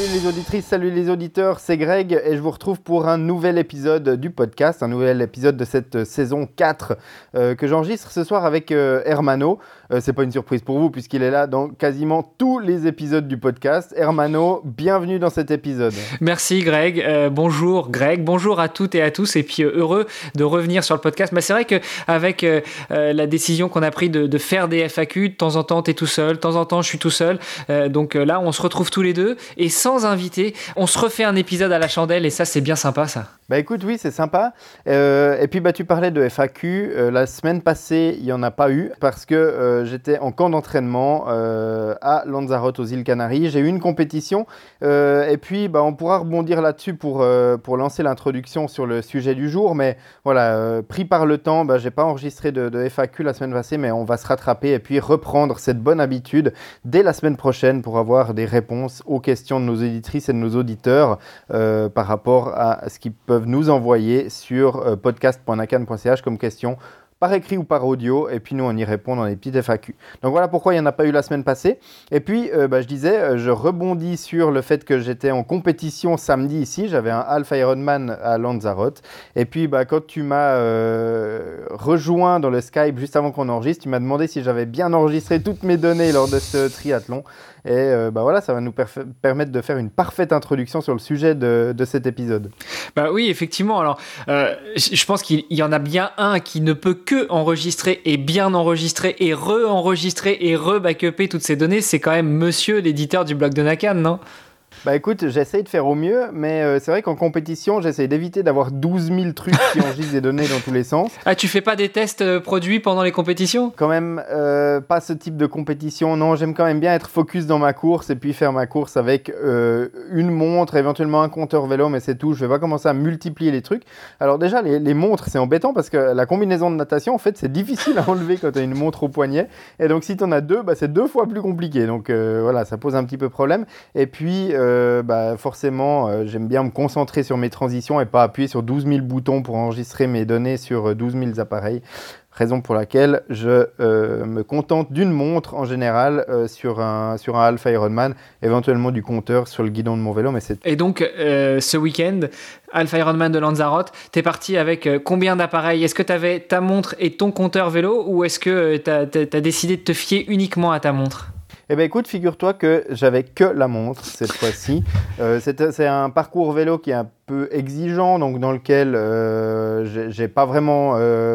les auditrices, salut les auditeurs, c'est Greg et je vous retrouve pour un nouvel épisode du podcast, un nouvel épisode de cette saison 4 que j'enregistre ce soir avec Hermano. C'est pas une surprise pour vous puisqu'il est là dans quasiment tous les épisodes du podcast. Hermano, bienvenue dans cet épisode. Merci Greg, bonjour Greg, bonjour à toutes et à tous et puis heureux de revenir sur le podcast. C'est vrai qu'avec la décision qu'on a prise de faire des FAQ, de temps en temps t'es tout seul, de temps en temps je suis tout seul, donc là on se retrouve tous les deux et sans invité, on se refait un épisode à la chandelle et ça c'est bien sympa ça. Bah écoute, oui, c'est sympa. Et puis tu parlais de FAQ. La semaine passée, il n'y en a pas eu parce que j'étais en camp d'entraînement à Lanzarote aux îles Canaries. J'ai eu une compétition et puis on pourra rebondir là-dessus pour lancer l'introduction sur le sujet du jour. Mais voilà, pris par le temps, j'ai pas enregistré de FAQ la semaine passée, mais on va se rattraper et puis reprendre cette bonne habitude dès la semaine prochaine pour avoir des réponses aux questions de nos auditrices et de nos auditeurs par rapport à ce qu'ils peuvent nous envoyer sur podcast.nakan.ch comme question par écrit ou par audio, et puis nous on y répond dans les petites FAQ. Donc voilà pourquoi il n'y en a pas eu la semaine passée. Et puis je disais, je rebondis sur le fait que j'étais en compétition samedi ici, j'avais un Alpha Ironman à Lanzarote, et puis quand tu m'as rejoint dans le Skype juste avant qu'on enregistre, tu m'as demandé si j'avais bien enregistré toutes mes données lors de ce triathlon. Et voilà, ça va nous permettre de faire une parfaite introduction sur le sujet de cet épisode. Oui, effectivement. Alors, je pense qu'il y en a bien un qui ne peut que enregistrer et bien enregistrer et re-enregistrer et re-backuper toutes ces données. C'est quand même monsieur l'éditeur du blog de Nakan, non ? Écoute, j'essaye de faire au mieux, mais c'est vrai qu'en compétition, j'essaye d'éviter d'avoir 12 000 trucs qui enregistrent des données dans tous les sens. Ah, tu fais pas des tests produits pendant les compétitions ? Quand même, pas ce type de compétition. Non, j'aime quand même bien être focus dans ma course et puis faire ma course avec une montre, éventuellement un compteur vélo, mais c'est tout. Je vais pas commencer à multiplier les trucs. Alors déjà, les montres, c'est embêtant parce que la combinaison de natation, en fait, c'est difficile à enlever quand tu as une montre au poignet. Et donc, si tu en as deux, c'est 2 fois plus compliqué. Donc voilà, ça pose un petit peu problème. Et puis... forcément, j'aime bien me concentrer sur mes transitions et pas appuyer sur 12 000 boutons pour enregistrer mes données sur 12 000 appareils. Raison pour laquelle je me contente d'une montre en général sur un Alpha Ironman, éventuellement du compteur sur le guidon de mon vélo. Mais c'est... Et donc, ce week-end, Alpha Ironman de Lanzarote, t'es parti avec combien d'appareils ? Est-ce que t'avais ta montre et ton compteur vélo ou est-ce que t'as décidé de te fier uniquement à ta montre ? Écoute, figure-toi que j'avais que la montre cette fois-ci. C'est un parcours vélo qui est un peu exigeant, donc dans lequel j'ai pas vraiment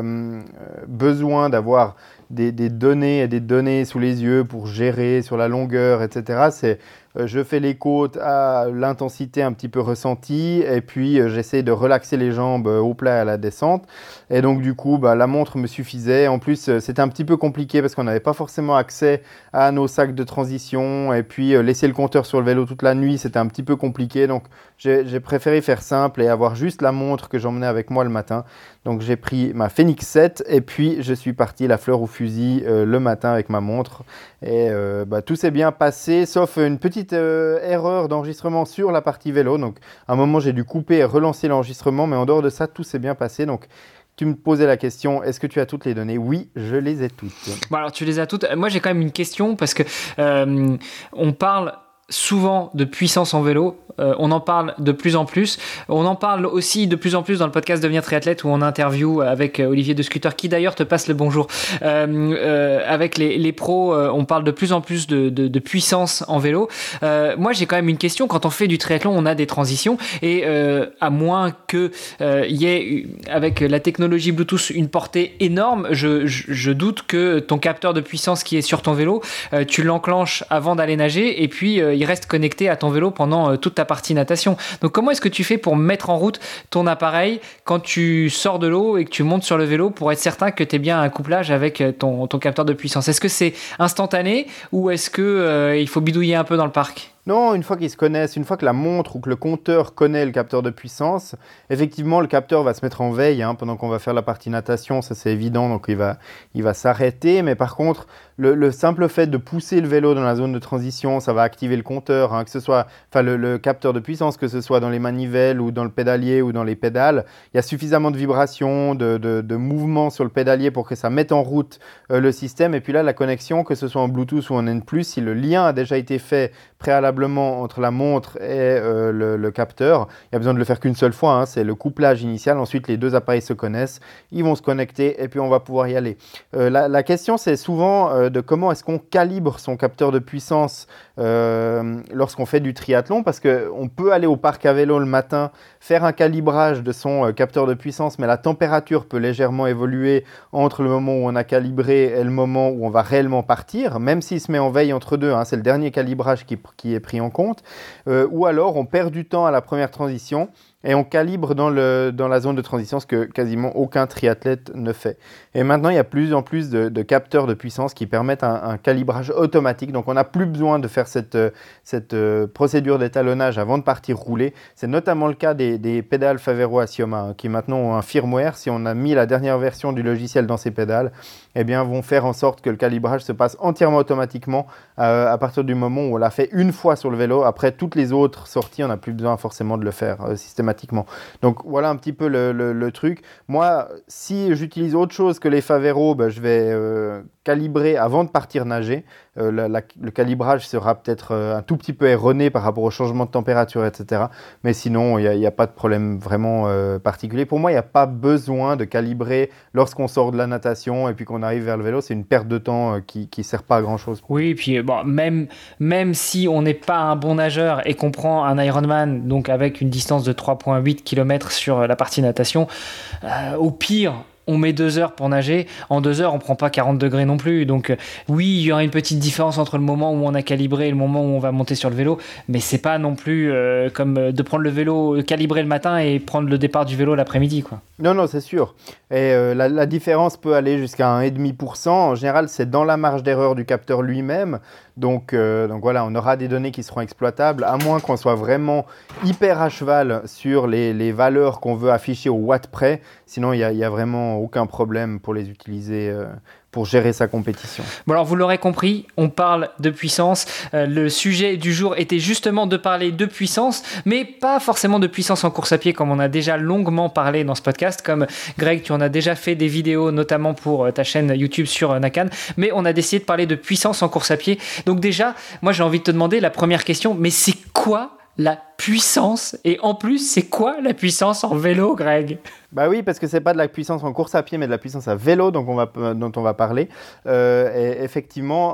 besoin d'avoir des données et des données sous les yeux pour gérer sur la longueur, etc. Je fais les côtes à l'intensité un petit peu ressentie et puis j'essaie de relaxer les jambes au plat à la descente. Et donc du coup, la montre me suffisait. En plus, c'était un petit peu compliqué parce qu'on n'avait pas forcément accès à nos sacs de transition. Et puis laisser le compteur sur le vélo toute la nuit, c'était un petit peu compliqué. Donc j'ai préféré faire simple et avoir juste la montre que j'emmenais avec moi le matin. Donc j'ai pris ma Fenix 7 et puis je suis parti la fleur au fusil le matin avec ma montre. Et tout s'est bien passé, sauf une petite erreur d'enregistrement sur la partie vélo. Donc à un moment, j'ai dû couper et relancer l'enregistrement, mais en dehors de ça, tout s'est bien passé. Donc tu me posais la question, est-ce que tu as toutes les données ? Oui, je les ai toutes. Alors tu les as toutes. Moi, j'ai quand même une question parce que on parle souvent de puissance en vélo, on en parle de plus en plus. On en parle aussi de plus en plus dans le podcast Devenir triathlète où on interview avec Olivier de Scooter qui d'ailleurs te passe le bonjour. Avec les pros, on parle de plus en plus de puissance en vélo. Moi, j'ai quand même une question. Quand on fait du triathlon, on a des transitions et à moins que y ait avec la technologie Bluetooth une portée énorme, je doute que ton capteur de puissance qui est sur ton vélo, tu l'enclenches avant d'aller nager et puis il reste connecté à ton vélo pendant toute ta partie natation. Donc comment est-ce que tu fais pour mettre en route ton appareil quand tu sors de l'eau et que tu montes sur le vélo pour être certain que tu aies bien un couplage avec ton capteur de puissance ? Est-ce que c'est instantané ou est-ce que il faut bidouiller un peu dans le parc ? Non, une fois qu'ils se connaissent, une fois que la montre ou que le compteur connaît le capteur de puissance, effectivement, le capteur va se mettre en veille pendant qu'on va faire la partie natation, ça c'est évident, donc il va s'arrêter. Mais par contre, le simple fait de pousser le vélo dans la zone de transition, ça va activer le compteur, hein, que ce soit le capteur de puissance, que ce soit dans les manivelles ou dans le pédalier ou dans les pédales. Il y a suffisamment de vibrations, de mouvements sur le pédalier pour que ça mette en route le système. Et puis là, la connexion, que ce soit en Bluetooth ou en N+, si le lien a déjà été fait préalablement entre la montre et le capteur, il n'y a besoin de le faire qu'une seule fois, hein, c'est le couplage initial. Ensuite, les deux appareils se connaissent, ils vont se connecter et puis on va pouvoir y aller. La question, c'est souvent de comment est-ce qu'on calibre son capteur de puissance lorsqu'on fait du triathlon, parce qu'on peut aller au parc à vélo le matin, faire un calibrage de son capteur de puissance, mais la température peut légèrement évoluer entre le moment où on a calibré et le moment où on va réellement partir, même s'il se met en veille entre deux, hein, c'est le dernier calibrage qui est pris en compte, ou alors on perd du temps à la première transition et on calibre dans la zone de transition, ce que quasiment aucun triathlète ne fait. Et maintenant, il y a plus en plus de capteurs de puissance qui permettent un calibrage automatique. Donc, on n'a plus besoin de faire cette procédure d'étalonnage avant de partir rouler. C'est notamment le cas des pédales Favero Assioma, hein, qui maintenant ont un firmware. Si on a mis la dernière version du logiciel dans ces pédales, eh bien, vont faire en sorte que le calibrage se passe entièrement automatiquement à partir du moment où on l'a fait une fois sur le vélo. Après, toutes les autres sorties, on n'a plus besoin forcément de le faire systématiquement. Donc voilà un petit peu le truc. Moi, si j'utilise autre chose que les Favero, je vais calibrer avant de partir nager. Le calibrage sera peut-être un tout petit peu erroné par rapport au changement de température, etc. Mais sinon, il n'y a pas de problème vraiment particulier. Pour moi, il n'y a pas besoin de calibrer lorsqu'on sort de la natation et puis qu'on arrive vers le vélo. C'est une perte de temps qui ne sert pas à grand-chose. Oui, et puis bon, même si on n'est pas un bon nageur et qu'on prend un Ironman, donc avec une distance de 3,8 km sur la partie natation, au pire, on met 2 heures pour nager. En 2 heures, on prend pas 40 degrés non plus. Donc oui, il y aura une petite différence entre le moment où on a calibré et le moment où on va monter sur le vélo. Mais c'est pas non plus comme de prendre le vélo calibré le matin et prendre le départ du vélo l'après-midi, quoi. Non, c'est sûr. Et la différence peut aller jusqu'à 1,5%. En général, c'est dans la marge d'erreur du capteur lui-même. Donc voilà, on aura des données qui seront exploitables, à moins qu'on soit vraiment hyper à cheval sur les valeurs qu'on veut afficher au watt près. Sinon, il n'y a vraiment aucun problème pour les utiliser pour gérer sa compétition. Bon, alors vous l'aurez compris, on parle de puissance. Le sujet du jour était justement de parler de puissance, mais pas forcément de puissance en course à pied, comme on a déjà longuement parlé dans ce podcast. Comme Greg, tu en as déjà fait des vidéos, notamment pour ta chaîne YouTube sur Nakan. Mais on a décidé de parler de puissance en course à pied. Donc déjà, moi j'ai envie de te demander la première question, mais c'est quoi la puissance? Et en plus, c'est quoi la puissance en vélo, Greg? Bah oui, parce que c'est pas de la puissance en course à pied, mais de la puissance à vélo dont on va parler. Et effectivement,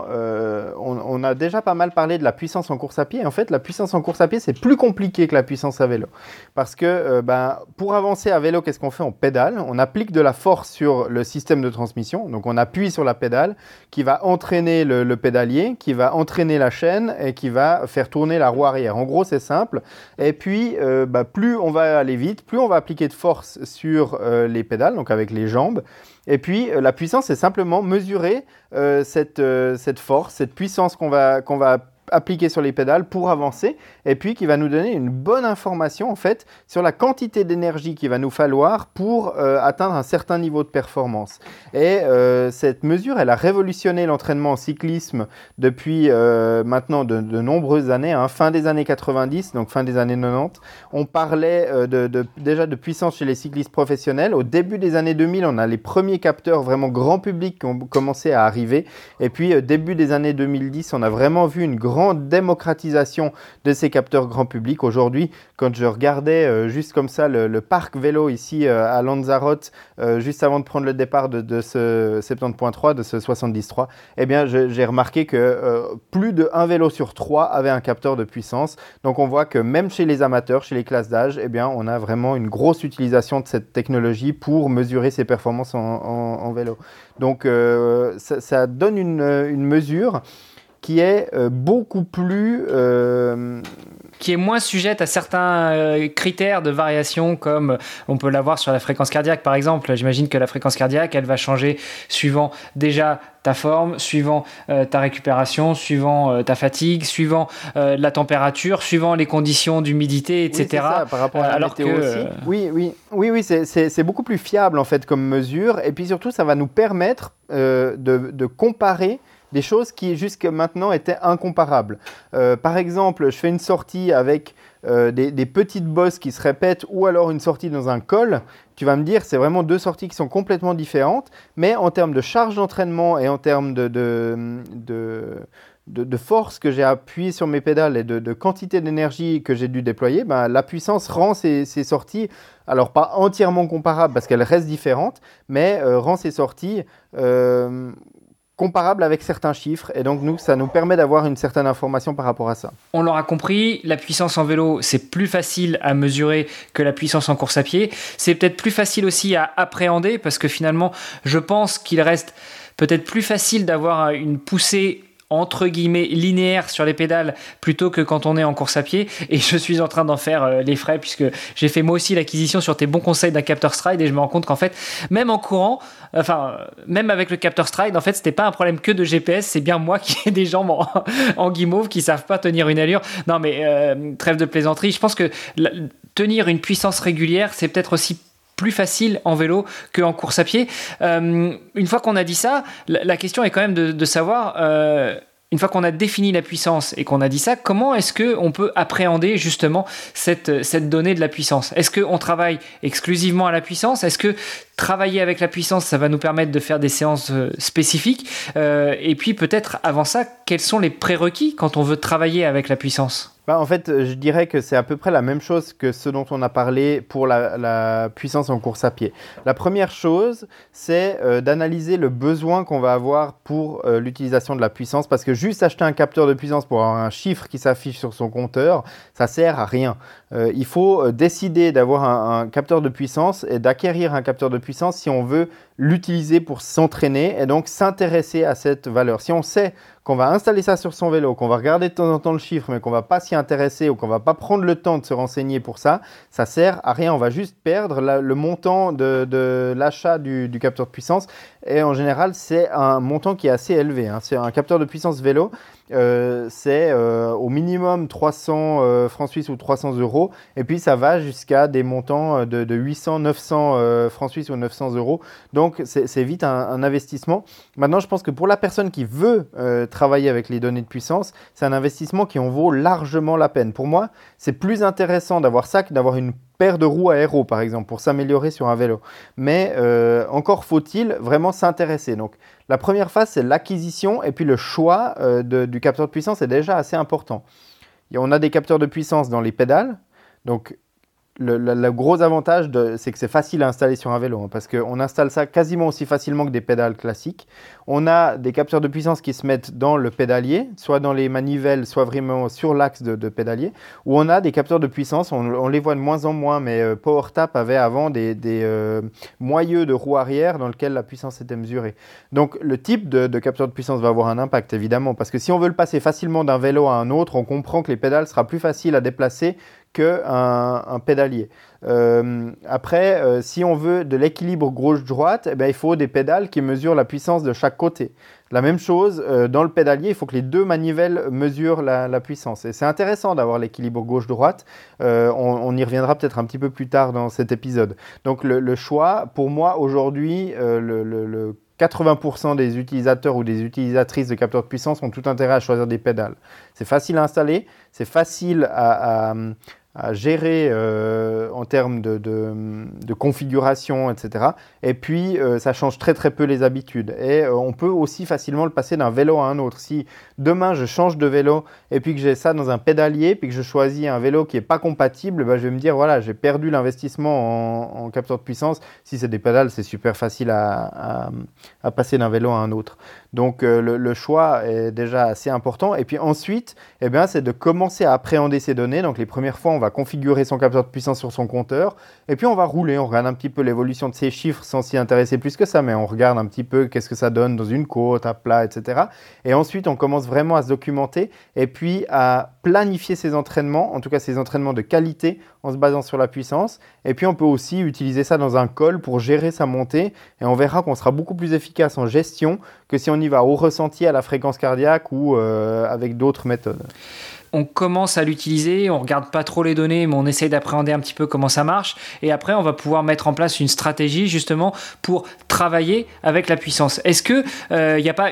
on a déjà pas mal parlé de la puissance en course à pied. En fait, la puissance en course à pied, c'est plus compliqué que la puissance à vélo. Parce que pour avancer à vélo, qu'est-ce qu'on fait? On pédale, on applique de la force sur le système de transmission. Donc on appuie sur la pédale qui va entraîner le pédalier, qui va entraîner la chaîne et qui va faire tourner la roue arrière. En gros, c'est simple. Et puis, plus on va aller vite, plus on va appliquer de force sur les pédales, donc avec les jambes. Et puis, la puissance, c'est simplement mesurer cette force, cette puissance qu'on va appliquer sur les pédales pour avancer, et puis qui va nous donner une bonne information en fait sur la quantité d'énergie qu'il va nous falloir pour atteindre un certain niveau de performance. Et cette mesure, elle a révolutionné l'entraînement en cyclisme depuis maintenant de nombreuses années, hein, fin des années 90, donc fin des années 90. On parlait déjà de puissance chez les cyclistes professionnels. Au début des années 2000, on a les premiers capteurs vraiment grand public qui ont commencé à arriver, et puis début des années 2010, on a vraiment vu une grande démocratisation de ces capteurs grand public. Aujourd'hui, quand je regardais juste comme ça le parc vélo ici à Lanzarote, juste avant de prendre le départ de ce 70.3, de ce 70.3, eh bien, j'ai remarqué que plus de 1 vélo sur 3 avait un capteur de puissance. Donc, on voit que même chez les amateurs, chez les classes d'âge, eh bien, on a vraiment une grosse utilisation de cette technologie pour mesurer ses performances en vélo. Donc, ça donne une mesure qui est beaucoup plus... qui est moins sujette à certains critères de variation, comme on peut l'avoir sur la fréquence cardiaque, par exemple. J'imagine que la fréquence cardiaque, elle va changer suivant déjà ta forme, suivant ta récupération, suivant ta fatigue, suivant la température, suivant les conditions d'humidité, etc. Oui, c'est ça, par rapport à la météo aussi. Oui, c'est beaucoup plus fiable en fait comme mesure. Et puis surtout, ça va nous permettre de comparer des choses qui jusqu'à maintenant étaient incomparables. Par exemple, je fais une sortie avec des petites bosses qui se répètent ou alors une sortie dans un col. Tu vas me dire, c'est vraiment deux sorties qui sont complètement différentes, mais en termes de charge d'entraînement et en termes de force que j'ai appuyé sur mes pédales et de quantité d'énergie que j'ai dû déployer, la puissance rend ces sorties, alors pas entièrement comparables parce qu'elles restent différentes, mais rend ces sorties comparables avec certains chiffres. Et donc, ça nous permet d'avoir une certaine information par rapport à ça. On l'aura compris, la puissance en vélo, c'est plus facile à mesurer que la puissance en course à pied. C'est peut-être plus facile aussi à appréhender parce que finalement, je pense qu'il reste peut-être plus facile d'avoir une poussée entre guillemets linéaire sur les pédales plutôt que quand on est en course à pied, et je suis en train d'en faire les frais puisque j'ai fait moi aussi l'acquisition sur tes bons conseils d'un capteur Stride et je me rends compte qu'en fait même en courant, même avec le capteur Stride, en fait c'était pas un problème que de GPS, c'est bien moi qui ai des jambes en guimauve qui savent pas tenir une allure. Non mais trêve de plaisanterie, je pense que tenir une puissance régulière c'est peut-être aussi plus facile en vélo qu'en course à pied. Une fois qu'on a dit ça, la question est quand même de savoir, une fois qu'on a défini la puissance et qu'on a dit ça, comment est-ce qu'on peut appréhender justement cette donnée de la puissance ? Est-ce qu'on travaille exclusivement à la puissance ? Est-ce que travailler avec la puissance, ça va nous permettre de faire des séances spécifiques ? Et puis peut-être avant ça, quels sont les prérequis quand on veut travailler avec la puissance ? En fait, je dirais que c'est à peu près la même chose que ce dont on a parlé pour la puissance en course à pied. La première chose, c'est d'analyser le besoin qu'on va avoir pour l'utilisation de la puissance, parce que juste acheter un capteur de puissance pour avoir un chiffre qui s'affiche sur son compteur, ça sert à rien. Il faut décider d'avoir un capteur de puissance et d'acquérir un capteur de puissance si on veut l'utiliser pour s'entraîner et donc s'intéresser à cette valeur. Si on sait qu'on va installer ça sur son vélo, qu'on va regarder de temps en temps le chiffre, mais qu'on ne va pas s'y intéresser ou qu'on ne va pas prendre le temps de se renseigner pour ça, ça ne sert à rien. On va juste perdre le montant de l'achat du capteur de puissance. Et en général, c'est un montant qui est assez élevé. C'est un capteur de puissance vélo. C'est au minimum 300 francs suisses ou 300 euros. Et puis, ça va jusqu'à des montants de 800, 900 francs suisses ou 900 euros. Donc, c'est vite un investissement. Maintenant, je pense que pour la personne qui veut travailler avec les données de puissance, c'est un investissement qui en vaut largement la peine. Pour moi, c'est plus intéressant d'avoir ça que d'avoir une paire de roues aéro, par exemple, pour s'améliorer sur un vélo. Mais encore faut-il vraiment s'intéresser. Donc, la première phase, c'est l'acquisition et puis le choix du capteur de puissance est déjà assez important. On a des capteurs de puissance dans les pédales. Donc, le gros avantage, c'est que c'est facile à installer sur un vélo parce qu'on installe ça quasiment aussi facilement que des pédales classiques. On a des capteurs de puissance qui se mettent dans le pédalier, soit dans les manivelles, soit vraiment sur l'axe de pédalier, où on a des capteurs de puissance, on les voit de moins en moins, mais PowerTap avait avant des moyeux de roue arrière dans lesquels la puissance était mesurée. Donc le type de capteur de puissance va avoir un impact évidemment, parce que si on veut le passer facilement d'un vélo à un autre, on comprend que les pédales sera plus facile à déplacer qu'un pédalier. Après, si on veut de l'équilibre gauche-droite, il faut des pédales qui mesurent la puissance de chaque côté. La même chose, dans le pédalier, il faut que les deux manivelles mesurent la puissance. Et c'est intéressant d'avoir l'équilibre gauche-droite. On y reviendra peut-être un petit peu plus tard dans cet épisode. Donc le choix, pour moi, aujourd'hui, le 80% des utilisateurs ou des utilisatrices de capteurs de puissance ont tout intérêt à choisir des pédales. C'est facile à installer, c'est facile à gérer en termes de configuration, etc. Et puis, ça change très très peu les habitudes. Et on peut aussi facilement le passer d'un vélo à un autre. Si demain, je change de vélo et puis que j'ai ça dans un pédalier, puis que je choisis un vélo qui n'est pas compatible, je vais me dire, voilà, j'ai perdu l'investissement en capteur de puissance. Si c'est des pédales, c'est super facile à passer d'un vélo à un autre. Donc, le choix est déjà assez important. Et puis ensuite, c'est de commencer à appréhender ces données. Donc, les premières fois, on va configurer son capteur de puissance sur son compteur. Et puis, on va rouler. On regarde un petit peu l'évolution de ces chiffres sans s'y intéresser plus que ça. Mais on regarde un petit peu qu'est-ce que ça donne dans une côte, à plat, etc. Et ensuite, on commence vraiment à se documenter et puis à planifier ses entraînements, en tout cas ses entraînements de qualité en se basant sur la puissance. Et puis, on peut aussi utiliser ça dans un col pour gérer sa montée. Et on verra qu'on sera beaucoup plus efficace en gestion que si on y va au ressenti, à la fréquence cardiaque ou avec d'autres méthodes. On commence à l'utiliser, on ne regarde pas trop les données, mais on essaye d'appréhender un petit peu comment ça marche. Et après, on va pouvoir mettre en place une stratégie justement pour travailler avec la puissance. Est-ce qu'il n'y a pas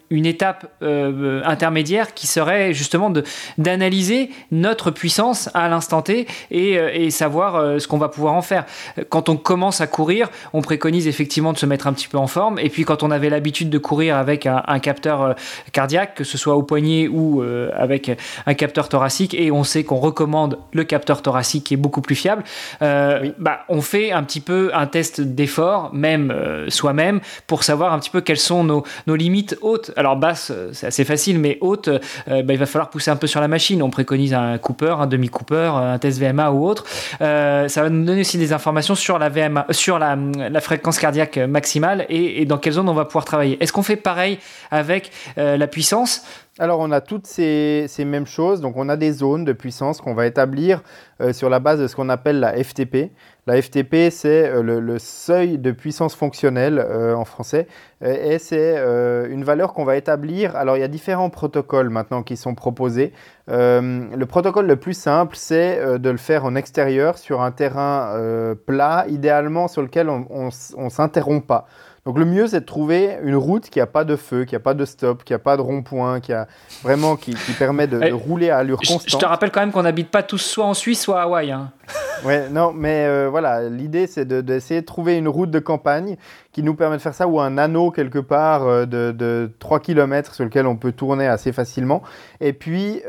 une étape intermédiaire qui serait justement d'analyser notre puissance à l'instant T et savoir ce qu'on va pouvoir en faire. Quand on commence à courir, on préconise effectivement de se mettre un petit peu en forme, et puis quand on avait l'habitude de courir avec un capteur cardiaque, que ce soit au poignet ou avec un capteur thoracique, et on sait qu'on recommande le capteur thoracique qui est beaucoup plus fiable, on fait un petit peu un test d'effort, même soi-même, pour savoir un petit peu quelles sont nos limites hautes. Alors basses, c'est assez facile, mais hautes, il va falloir pousser un peu sur la machine. On préconise un Cooper, un demi-Cooper, un test VMA ou autre. Ça va nous donner aussi des informations sur la VMA, sur la fréquence cardiaque maximale et dans quelle zone on va pouvoir travailler. Est-ce qu'on fait pareil avec la puissance ? Alors, on a toutes ces mêmes choses. Donc, on a des zones de puissance qu'on va établir sur la base de ce qu'on appelle la FTP. La FTP, c'est le seuil de puissance fonctionnelle en français. Et c'est une valeur qu'on va établir. Alors, il y a différents protocoles maintenant qui sont proposés. Le protocole le plus simple, c'est de le faire en extérieur sur un terrain plat, idéalement sur lequel on ne s'interrompt pas. Donc le mieux, c'est de trouver une route qui n'a pas de feu, qui n'a pas de stop, qui n'a pas de rond-point, qui permet de rouler à allure constante. Je te rappelle quand même qu'on n'habite pas tous soit en Suisse, soit à Hawaï. Hein. Ouais, non, mais voilà, l'idée, c'est d'essayer de trouver une route de campagne qui nous permet de faire ça, ou un anneau quelque part de 3 km sur lequel on peut tourner assez facilement. Et puis,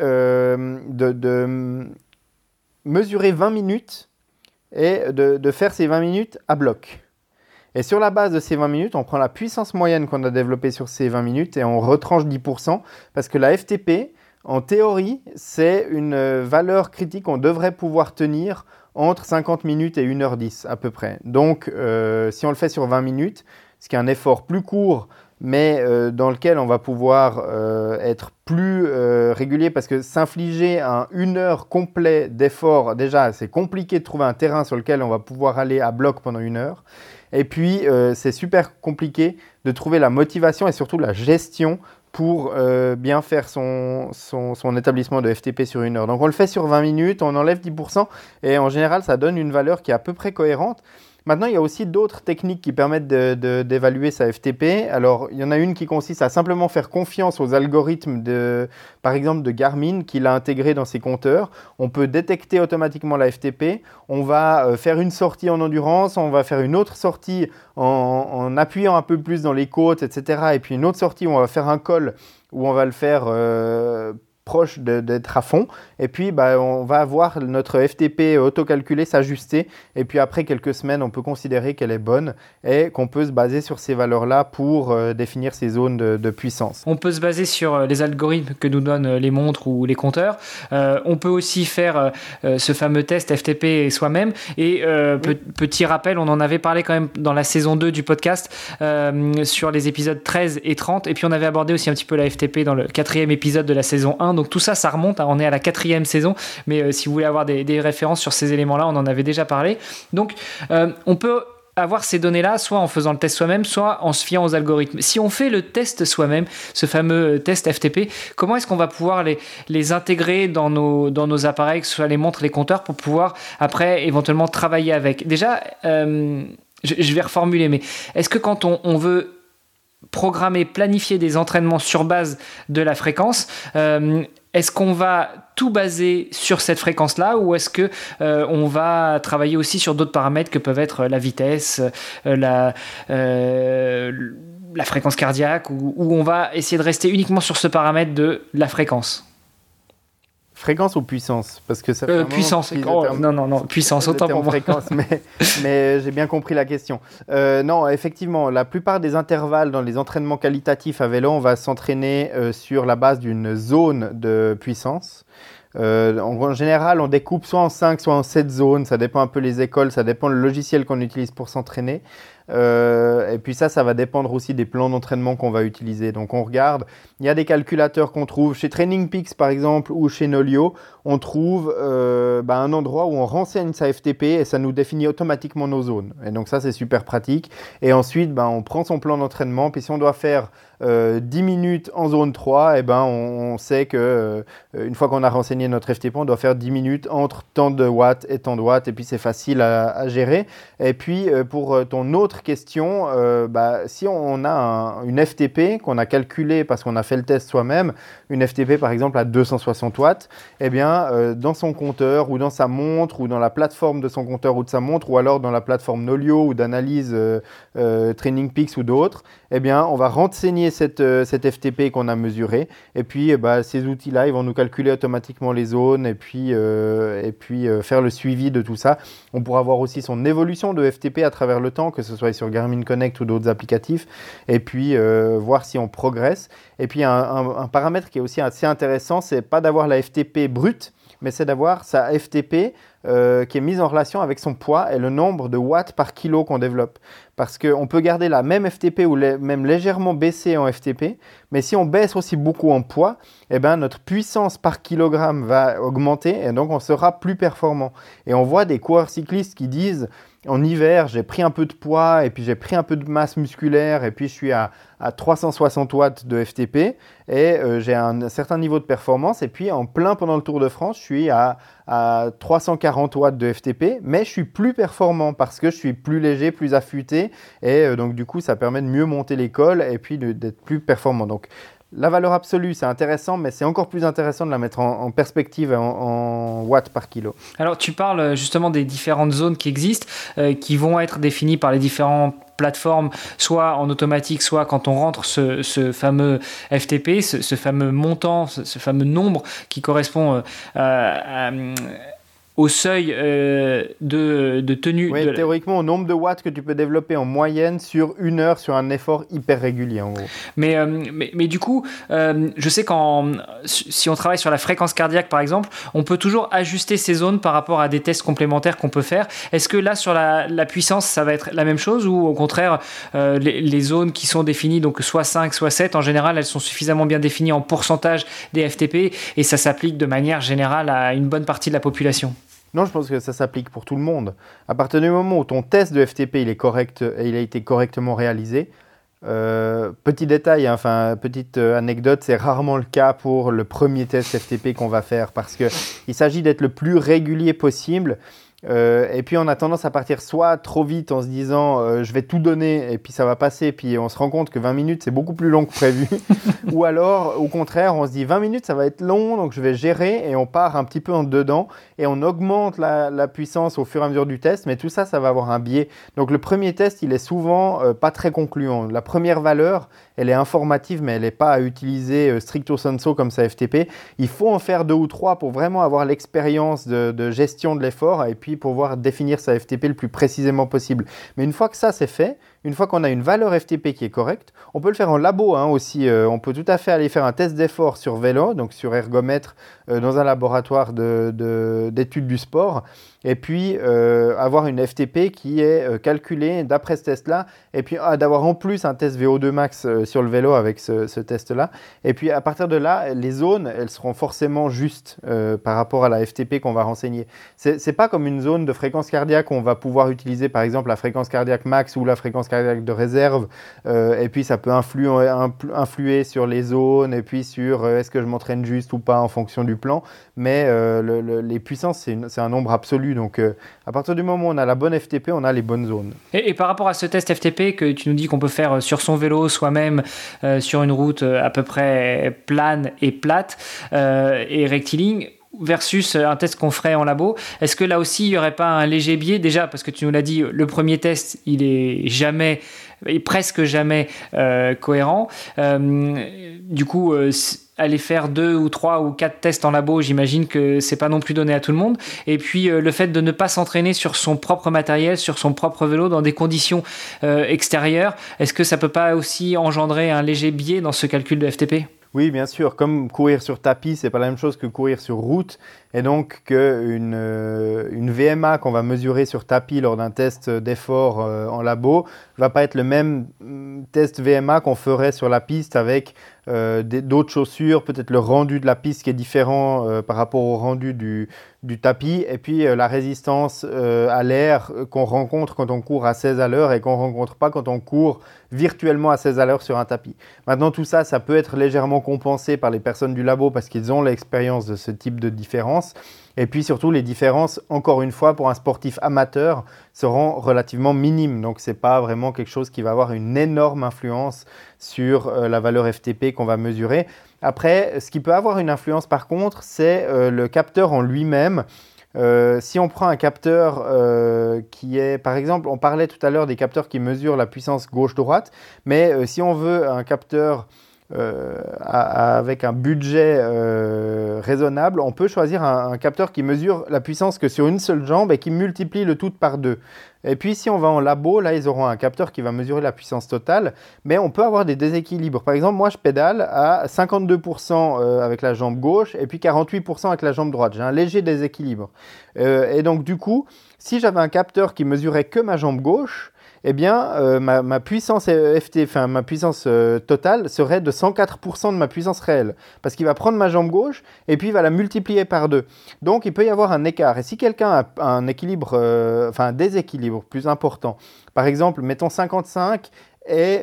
de mesurer 20 minutes et de faire ces 20 minutes à bloc. Et sur la base de ces 20 minutes, on prend la puissance moyenne qu'on a développée sur ces 20 minutes et on retranche 10%, parce que la FTP, en théorie, c'est une valeur critique qu'on devrait pouvoir tenir entre 50 minutes et 1h10 à peu près. Donc, si on le fait sur 20 minutes, ce qui est un effort plus court, mais dans lequel on va pouvoir être plus régulier, parce que s'infliger une heure complète d'effort, déjà, c'est compliqué de trouver un terrain sur lequel on va pouvoir aller à bloc pendant 1 heure. Et puis, c'est super compliqué de trouver la motivation et surtout la gestion pour bien faire son établissement de FTP sur 1 heure. Donc, on le fait sur 20 minutes, on enlève 10% et en général, ça donne une valeur qui est à peu près cohérente. Maintenant, il y a aussi d'autres techniques qui permettent d'évaluer sa FTP. Alors, il y en a une qui consiste à simplement faire confiance aux algorithmes, par exemple de Garmin, qu'il a intégré dans ses compteurs. On peut détecter automatiquement la FTP. On va faire une sortie en endurance, on va faire une autre sortie en appuyant un peu plus dans les côtes, etc. Et puis une autre sortie où on va faire un col, où on va le faire proche d'être à fond, et puis on va avoir notre FTP autocalculé s'ajuster, et puis après quelques semaines, on peut considérer qu'elle est bonne et qu'on peut se baser sur ces valeurs-là pour définir ces zones de puissance. On peut se baser sur les algorithmes que nous donnent les montres ou les compteurs. On peut aussi faire ce fameux test FTP soi-même, et petit rappel, on en avait parlé quand même dans la saison 2 du podcast sur les épisodes 13 et 30, et puis on avait abordé aussi un petit peu la FTP dans le 4e épisode de la saison 1. Donc tout ça, ça remonte, on est à la 4e saison, mais si vous voulez avoir des références sur ces éléments-là, on en avait déjà parlé. Donc on peut avoir ces données-là, soit en faisant le test soi-même, soit en se fiant aux algorithmes. Si on fait le test soi-même, ce fameux test FTP, comment est-ce qu'on va pouvoir les intégrer dans nos appareils, que ce soit les montres, les compteurs, pour pouvoir après éventuellement travailler avec? Déjà, je vais reformuler, mais est-ce que quand on veut programmer, planifier des entraînements sur base de la fréquence, est-ce qu'on va tout baser sur cette fréquence-là, ou est-ce que on va travailler aussi sur d'autres paramètres que peuvent être la vitesse, la fréquence cardiaque, ou on va essayer de rester uniquement sur ce paramètre de la fréquence? Fréquence ou puissance? Parce que ça fait puissance. Non, puissance, autant pour moi. Fréquence, mais j'ai bien compris la question. Non, effectivement, la plupart des intervalles dans les entraînements qualitatifs à vélo, on va s'entraîner sur la base d'une zone de puissance. En général, on découpe soit en 5, soit en 7 zones. Ça dépend un peu les écoles, ça dépend le logiciel qu'on utilise pour s'entraîner. Et puis ça va dépendre aussi des plans d'entraînement qu'on va utiliser. Donc on regarde, il y a des calculateurs qu'on trouve chez Training Peaks par exemple, ou chez Nolio. On trouve un endroit où on renseigne sa FTP et ça nous définit automatiquement nos zones. Et donc ça, c'est super pratique. Et ensuite, on prend son plan d'entraînement. Puis si on doit faire 10 minutes en zone 3, on sait que une fois qu'on a renseigné notre FTP, on doit faire 10 minutes entre tant de watts et tant de watts. Et puis c'est facile à gérer. Et puis pour ton autre autre question, si on a une FTP qu'on a calculée parce qu'on a fait le test soi-même, une FTP par exemple à 260 watts, eh bien, dans son compteur ou dans sa montre ou dans la plateforme de son compteur ou de sa montre ou alors dans la plateforme Nolio ou d'analyse Training Peaks ou d'autres, eh bien, on va renseigner cette FTP qu'on a mesurée et puis ces outils-là, ils vont nous calculer automatiquement les zones et puis faire le suivi de tout ça. On pourra voir aussi son évolution de FTP à travers le temps, que ce soit sur Garmin Connect ou d'autres applicatifs, et puis voir si on progresse. Et puis un paramètre qui est aussi assez intéressant, c'est pas d'avoir la FTP brute, mais c'est d'avoir sa FTP qui est mise en relation avec son poids et le nombre de watts par kilo qu'on développe. Parce qu'on peut garder la même FTP ou même légèrement baisser en FTP, mais si on baisse aussi beaucoup en poids, eh ben, notre puissance par kilogramme va augmenter et donc on sera plus performant. Et on voit des coureurs cyclistes qui disent en hiver, j'ai pris un peu de poids et puis j'ai pris un peu de masse musculaire et puis je suis à 360 watts de FTP et j'ai un certain niveau de performance. Et puis en plein pendant le Tour de France, je suis à 340 watts de FTP, mais je suis plus performant parce que je suis plus léger, plus affûté et donc du coup ça permet de mieux monter les cols et puis d'être plus performant. Donc la valeur absolue, c'est intéressant, mais c'est encore plus intéressant de la mettre en perspective en watts par kilo. Alors, tu parles justement des différentes zones qui existent, qui vont être définies par les différentes plateformes, soit en automatique, soit quand on rentre ce fameux FTP, ce fameux montant, ce fameux nombre qui correspond au seuil de tenue. Oui, théoriquement, au nombre de watts que tu peux développer en moyenne sur une heure sur un effort hyper régulier, en gros. Mais du coup, je sais si on travaille sur la fréquence cardiaque, par exemple, on peut toujours ajuster ces zones par rapport à des tests complémentaires qu'on peut faire. Est-ce que là, sur la puissance, ça va être la même chose ou au contraire, les zones qui sont définies, donc soit 5, soit 7, en général, elles sont suffisamment bien définies en pourcentage des FTP et ça s'applique de manière générale à une bonne partie de la population? Non, je pense que ça s'applique pour tout le monde. À partir du moment où ton test de FTP il est correct et il a été correctement réalisé, petit détail, petite anecdote, c'est rarement le cas pour le premier test FTP qu'on va faire parce qu'il s'agit d'être le plus régulier possible. Et puis on a tendance à partir soit trop vite en se disant je vais tout donner et puis ça va passer et puis on se rend compte que 20 minutes c'est beaucoup plus long que prévu ou alors au contraire on se dit 20 minutes ça va être long donc je vais gérer et on part un petit peu en dedans et on augmente la puissance au fur et à mesure du test, mais tout ça va avoir un biais. Donc le premier test il est souvent pas très concluant. La première valeur elle est informative mais elle n'est pas à utiliser stricto sensu comme ça FTP. Il faut en faire 2 ou 3 pour vraiment avoir l'expérience de gestion de l'effort et puis pouvoir définir sa FTP le plus précisément possible. Mais une fois que ça c'est fait, une fois qu'on a une valeur FTP qui est correcte, on peut le faire en labo aussi. On peut tout à fait aller faire un test d'effort sur vélo, donc sur ergomètre, dans un laboratoire d'études du sport, et puis avoir une FTP qui est calculée d'après ce test-là, et puis d'avoir en plus un test VO2 max sur le vélo avec ce test-là. Et puis à partir de là, les zones, elles seront forcément justes par rapport à la FTP qu'on va renseigner. C'est pas comme une zone de fréquence cardiaque où on va pouvoir utiliser par exemple la fréquence cardiaque max ou la fréquence cardiaque de réserve, et puis ça peut influer sur les zones et puis sur est-ce que je m'entraîne juste ou pas en fonction du plan, mais les puissances c'est un nombre absolu, donc à partir du moment où on a la bonne FTP, on a les bonnes zones. Et par rapport à ce test FTP que tu nous dis qu'on peut faire sur son vélo soi-même, sur une route à peu près plane et plate et rectiligne, versus un test qu'on ferait en labo, est-ce que là aussi il n'y aurait pas un léger biais déjà, parce que tu nous l'as dit, le premier test il est presque jamais cohérent, du coup aller faire 2 ou 3 ou 4 tests en labo, j'imagine que c'est pas non plus donné à tout le monde. Et puis le fait de ne pas s'entraîner sur son propre matériel, sur son propre vélo, dans des conditions extérieures, est-ce que ça peut pas aussi engendrer un léger biais dans ce calcul de FTP ? Oui, bien sûr. Comme courir sur tapis, c'est pas la même chose que courir sur route. Et donc qu'une VMA qu'on va mesurer sur tapis lors d'un test d'effort en labo va pas être le même test VMA qu'on ferait sur la piste avec d'autres chaussures, peut-être le rendu de la piste qui est différent par rapport au rendu du tapis, et puis la résistance à l'air qu'on rencontre quand on court à 16 à l'heure et qu'on ne rencontre pas quand on court virtuellement à 16 à l'heure sur un tapis. Maintenant, tout ça, ça peut être légèrement compensé par les personnes du labo parce qu'ils ont l'expérience de ce type de différence. Et puis surtout, les différences, encore une fois, pour un sportif amateur, seront relativement minimes. Donc, ce n'est pas vraiment quelque chose qui va avoir une énorme influence sur la valeur FTP qu'on va mesurer. Après, ce qui peut avoir une influence par contre, c'est le capteur en lui-même. Si on prend un capteur qui est, par exemple, on parlait tout à l'heure des capteurs qui mesurent la puissance gauche-droite, mais si on veut un capteur avec un budget raisonnable, on peut choisir un capteur qui mesure la puissance que sur une seule jambe et qui multiplie le tout par 2. Et puis si on va en labo, là ils auront un capteur qui va mesurer la puissance totale, mais on peut avoir des déséquilibres. Par exemple, moi je pédale à 52% avec la jambe gauche et puis 48% avec la jambe droite. J'ai un léger déséquilibre. Et donc du coup, si j'avais un capteur qui mesurait que ma jambe gauche, eh bien, ma puissance ma puissance totale serait de 104% de ma puissance réelle. Parce qu'il va prendre ma jambe gauche et puis il va la multiplier par 2. Donc, il peut y avoir un écart. Et si quelqu'un a un déséquilibre plus important, par exemple, mettons 55 et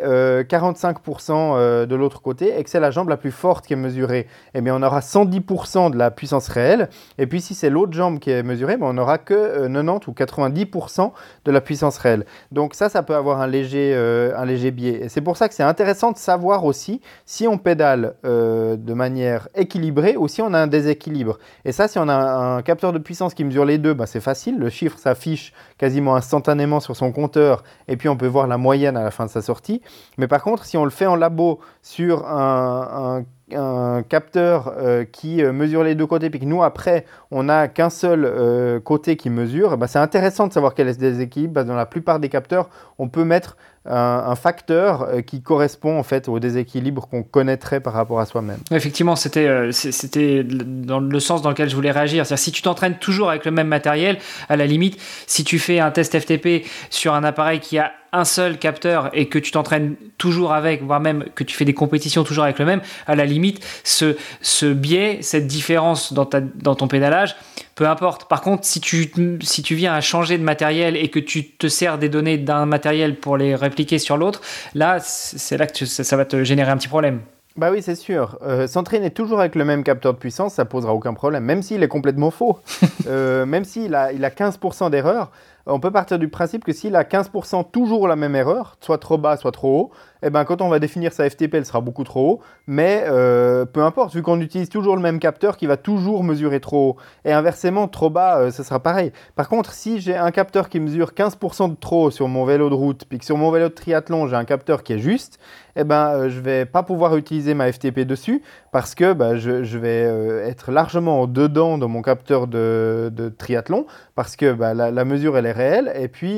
45% de l'autre côté, et que c'est la jambe la plus forte qui est mesurée, eh bien, on aura 110% de la puissance réelle. Et puis, si c'est l'autre jambe qui est mesurée, on n'aura que 90 ou 90% de la puissance réelle. Donc ça peut avoir un léger biais. Et c'est pour ça que c'est intéressant de savoir aussi si on pédale de manière équilibrée ou si on a un déséquilibre. Et ça, si on a un capteur de puissance qui mesure les deux, c'est facile. Le chiffre s'affiche quasiment instantanément sur son compteur et puis on peut voir la moyenne à la fin de sa sortie. Mais par contre, si on le fait en labo sur un capteur qui mesure les deux côtés, puis que nous, après, on n'a qu'un seul côté qui mesure, c'est intéressant de savoir quel est ce déséquilibre. Parce que dans la plupart des capteurs, on peut mettre un facteur qui correspond en fait au déséquilibre qu'on connaîtrait par rapport à soi-même. Effectivement, c'était dans le sens dans lequel je voulais réagir. C'est-à-dire, si tu t'entraînes toujours avec le même matériel, à la limite, si tu fais un test FTP sur un appareil qui a un seul capteur et que tu t'entraînes toujours avec, voire même que tu fais des compétitions toujours avec le même, à la limite, ce biais, cette différence dans ton pédalage, peu importe. Par contre, si tu viens à changer de matériel et que tu te sers des données d'un matériel pour les répliquer sur l'autre, là, c'est là que ça va te générer un petit problème. Bah oui, c'est sûr. S'entraîner toujours avec le même capteur de puissance, ça posera aucun problème, même s'il est complètement faux. Même s'il a 15% d'erreur, on peut partir du principe que s'il a 15% toujours la même erreur, soit trop bas, soit trop haut, eh ben, quand on va définir sa FTP, elle sera beaucoup trop haut, mais peu importe, vu qu'on utilise toujours le même capteur qui va toujours mesurer trop haut. Et inversement, trop bas, ce sera pareil. Par contre, si j'ai un capteur qui mesure 15% de trop sur mon vélo de route, puis que sur mon vélo de triathlon, j'ai un capteur qui est juste, eh ben, je ne vais pas pouvoir utiliser ma FTP dessus parce que je vais être largement en dedans de mon capteur de triathlon parce que la mesure, elle est réelle et puis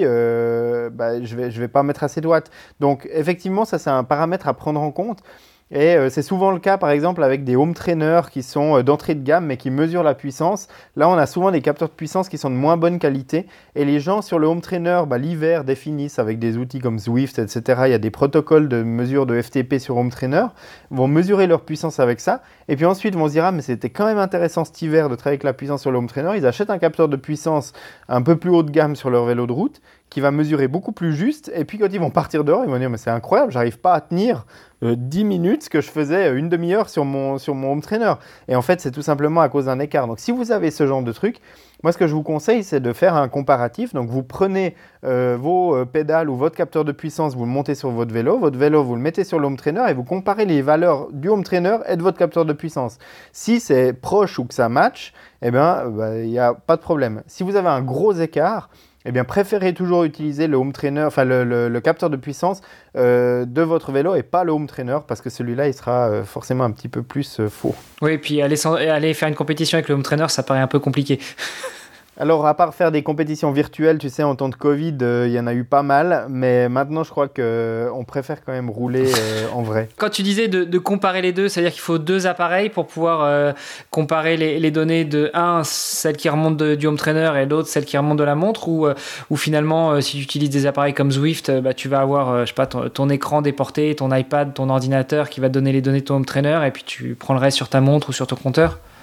je vais pas mettre assez de watts. Donc, effectivement, ça, c'est un paramètre à prendre en compte. Et c'est souvent le cas, par exemple, avec des home trainers qui sont d'entrée de gamme, mais qui mesurent la puissance. Là, on a souvent des capteurs de puissance qui sont de moins bonne qualité. Et les gens sur le home trainer, l'hiver, définissent avec des outils comme Zwift, etc. Il y a des protocoles de mesure de FTP sur home trainer, vont mesurer leur puissance avec ça. Et puis ensuite, vont se dire, mais c'était quand même intéressant cet hiver de travailler avec la puissance sur le home trainer. Ils achètent un capteur de puissance un peu plus haut de gamme sur leur vélo de route, qui va mesurer beaucoup plus juste. Et puis quand ils vont partir dehors, ils vont dire, mais c'est incroyable, j'arrive pas à tenir 10 minutes ce que je faisais une demi-heure sur mon home trainer. Et en fait, c'est tout simplement à cause d'un écart. Donc si vous avez ce genre de truc, moi ce que je vous conseille, c'est de faire un comparatif. Donc vous prenez vos pédales ou votre capteur de puissance, vous le montez sur votre vélo, vous le mettez sur le home trainer et vous comparez les valeurs du home trainer et de votre capteur de puissance. Si c'est proche ou que ça match, eh bien, il n'y a pas de problème. Si vous avez un gros écart, eh bien, préférez toujours utiliser le home trainer, enfin le capteur de puissance de votre vélo et pas le home trainer parce que celui-là, il sera forcément un petit peu plus faux. Oui, et puis aller faire une compétition avec le home trainer, ça paraît un peu compliqué. Alors, à part faire des compétitions virtuelles, tu sais, en temps de Covid, il y en a eu pas mal, mais maintenant, je crois qu'on préfère quand même rouler en vrai. Quand tu disais de comparer les deux, c'est-à-dire qu'il faut deux appareils pour pouvoir comparer les données de celle qui remonte du home trainer et l'autre, celle qui remonte de la montre, ou finalement, si tu utilises des appareils comme Zwift, tu vas avoir, je sais pas, ton écran déporté, ton iPad, ton ordinateur qui va te donner les données de ton home trainer et puis tu prends le reste sur ta montre ou sur ton compteur.